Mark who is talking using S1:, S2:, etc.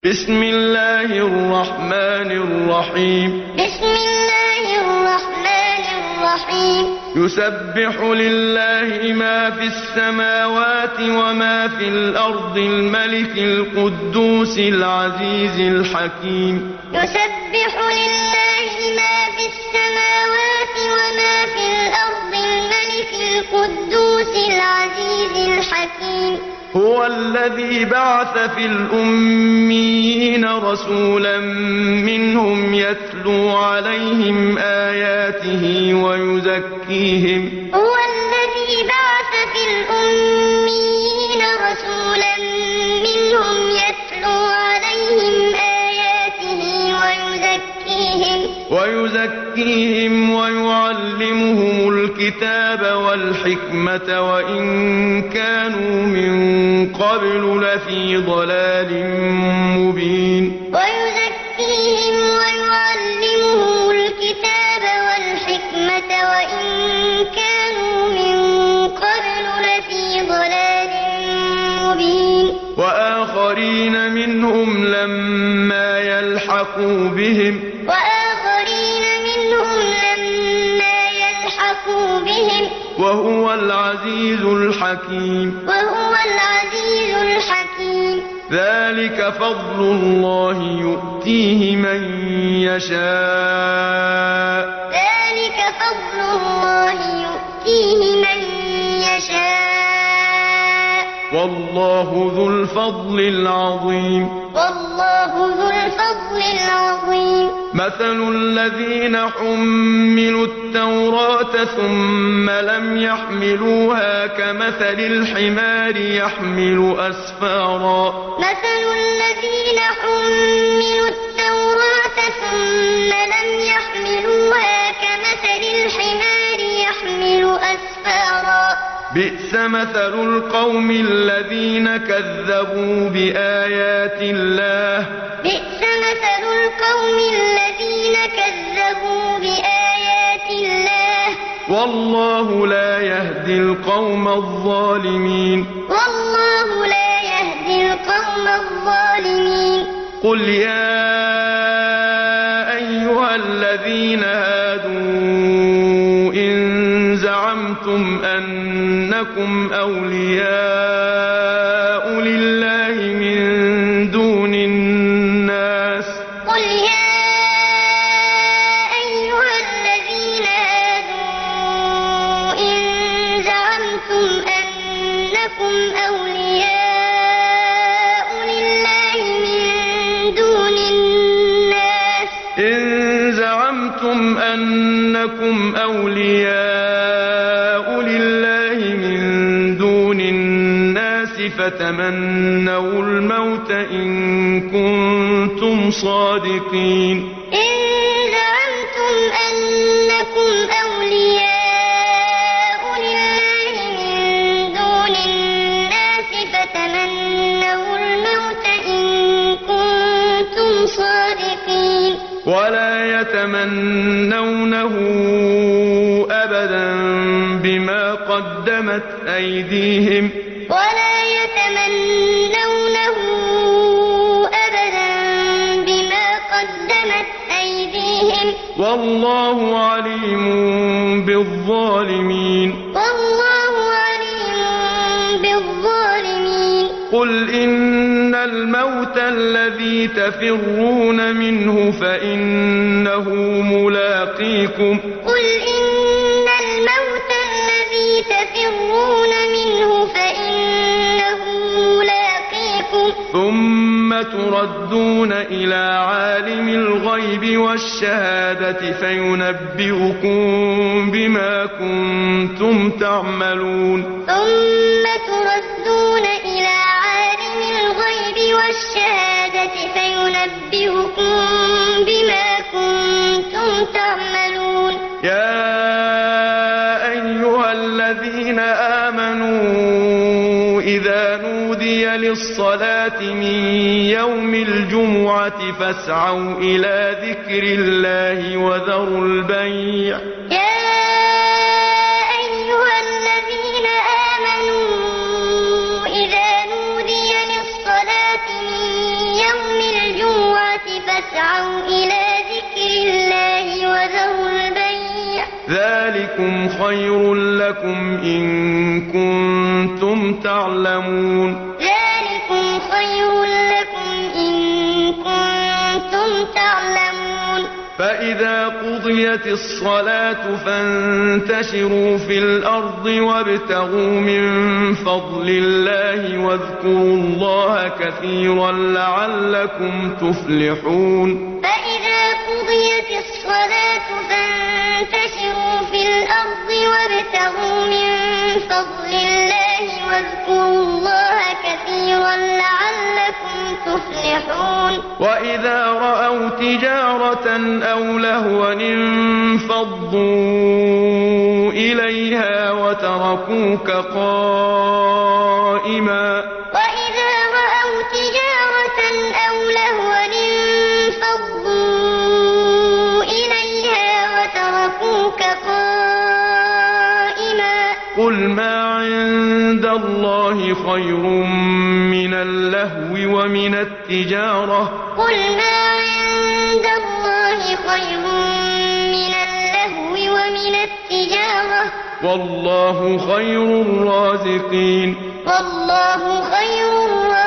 S1: بسم الله الرحمن الرحيم
S2: بسم الله الرحمن الرحيم
S1: يسبح لله ما في السماوات وما في الأرض الملك القدوس العزيز الحكيم
S2: يسبح لله ما في السماوات وما في الأرض الملك القدوس العزيز الحكيم
S1: هو الذي بعث في الأميين رسولا منهم يتلو عليهم آياته ويزكيهم
S2: هو الذي بعث في الأميين رسولا منهم يتلو عليهم آياته
S1: ويزكيهم ويعلمهم الكتاب والحكمة وإن كانوا من قبل لفي ضلال مبين
S2: ويزكيهم ويعلمهم الكتاب والحكمة وإن كانوا من قبل لفي ضلال مبين
S1: وآخرين منهم لما يلحقوا بهم وهو العزيز الحكيم ذلك فضل الله يؤتيه من يشاء والله ذو الفضل العظيم مثل الذين حملوا التوراة ثم لم يحملوها كمثل الحمار يحمل أسفارا بئس مثل القوم الذين كذبوا بآيات الله والله لا يهدي القوم الظالمين قل يا أيها الذين هادوا إن زعمتم أنكم أولياء لله من دون الناس أنكم أولياء لله من دون الناس فتمنوا الموت إن كنتم صادقين ولا يتمنونه أبدا بما قدمت أيديهم والله عليم بالظالمين قل إن الموت الذي تفرون منه فإنه ملاقيكم ثم تردون إلى عالم الغيب والشهادة فينبئكم بما كنتم تعملون يا أيها الذين آمنوا إذا نودي للصلاة من يوم الجمعة فاسعوا إلى ذكر الله وذروا البيع
S2: إذا نودي للصلاة من يوم فاسعوا إلى ذكر الله وذروا البيع
S1: ذلكم خير لكم إن كنتم تعلمون
S2: ذلكم خير لكم إن كنتم تعلمون
S1: فإذا قضيت الصلاة فانتشروا في الأرض وابتغوا من فضل الله واذكروا الله كثيرا لعلكم تفلحون
S2: فإذا قضيت الصلاة فانتشروا في الأرض وابتغوا من فضل الله واذكروا الله كثيرا لعلكم تفلحون
S1: وإذا رأوا تجارة أو لهوا انفضوا إليها وتركوك قائما
S2: وإذا رأوا تجارة أو لهوا انفضوا إليها وتركوك قائما
S1: قل ما عند الله خير من اللهو ومن التجارة
S2: قل ما عند الله خير من اللهو ومن التجارة
S1: والله خير الرازقين
S2: والله خير الرازقين